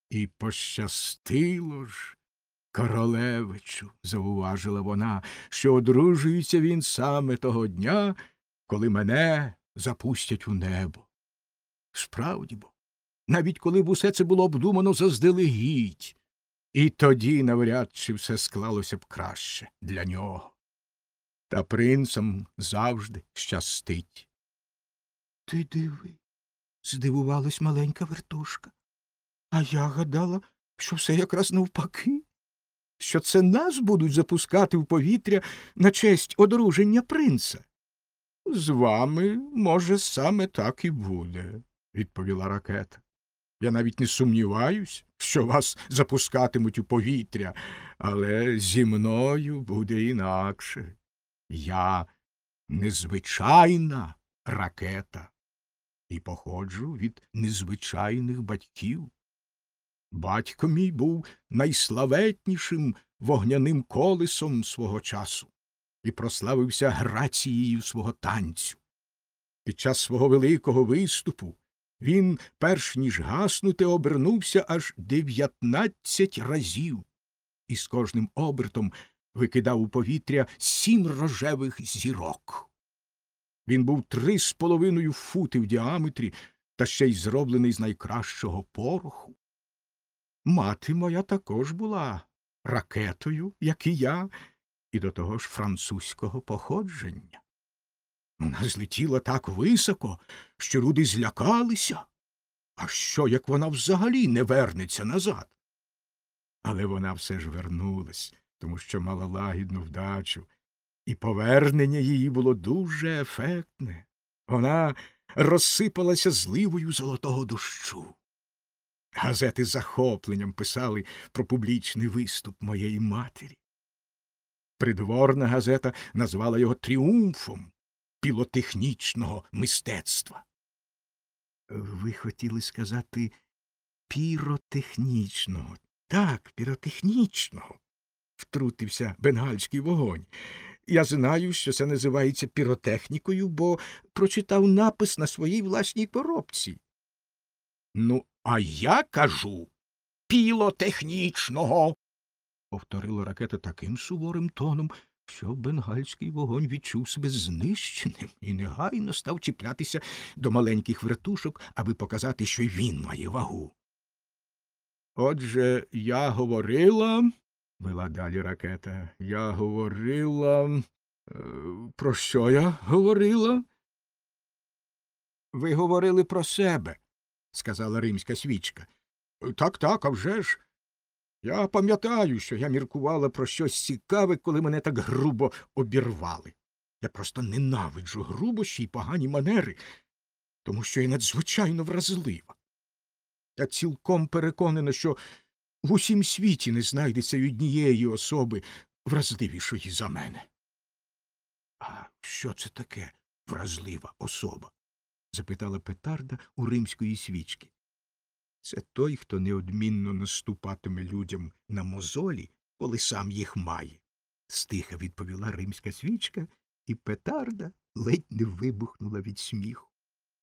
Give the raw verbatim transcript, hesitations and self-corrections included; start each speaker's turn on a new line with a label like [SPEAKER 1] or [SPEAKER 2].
[SPEAKER 1] І пощастило ж королевичу, зауважила вона, що одружується він саме того дня, коли мене запустять у небо. Справді бо, навіть коли б усе це було обдумано заздалегідь, і тоді навряд чи все склалося б краще для нього. Та принцам завжди щастить. Ти диви, здивувалась маленька вертушка. А я гадала, що все якраз навпаки, що це нас будуть запускати в повітря на честь одруження принца. З вами, може, саме так і буде, відповіла ракета. Я навіть не сумніваюсь, що вас запускатимуть у повітря, але зі мною буде інакше. Я незвичайна ракета і походжу від незвичайних батьків. Батько мій був найславетнішим вогняним колесом свого часу і прославився грацією свого танцю. Під час свого великого виступу він, перш ніж гаснути, обернувся аж дев'ятнадцять разів, і з кожним обертом викидав у повітря сім рожевих зірок. Він був три з половиною фути в діаметрі та ще й зроблений з найкращого пороху. Мати моя також була ракетою, як і я, і до того ж французького походження. Вона злетіла так високо, що люди злякалися. А що, як вона взагалі не вернеться назад? Але вона все ж вернулась, тому що мала лагідну вдачу, і повернення її було дуже ефектне. Вона розсипалася зливою золотого дощу. Газети з захопленням писали про публічний виступ моєї матері. Придворна газета назвала його тріумфом пілотехнічного мистецтва. Ви хотіли сказати піротехнічного. Так, піротехнічного, втрутився бенгальський вогонь. Я знаю, що це називається піротехнікою, бо прочитав напис на своїй власній коробці. Ну, а я кажу пілотехнічного, повторила ракета таким суворим тоном, що бенгальський вогонь відчув себе знищеним і негайно став чіплятися до маленьких вертушок, аби показати, що й він має вагу. Отже, я говорила, вела далі ракета, я говорила. Е, про що я говорила? Ви говорили про себе, сказала римська свічка. Так, так, а вже ж. Я пам'ятаю, що я міркувала про щось цікаве, коли мене так грубо обірвали. Я просто ненавиджу грубощі й погані манери, тому що я надзвичайно вразлива. Я цілком переконана, що в усім світі не знайдеться й однієї особи вразливішої за мене. А що це таке вразлива особа? Запитала петарда у римської свічки. Це той, хто неодмінно наступатиме людям на мозолі, коли сам їх має, стиха відповіла римська свічка, і петарда ледь не вибухнула від сміху.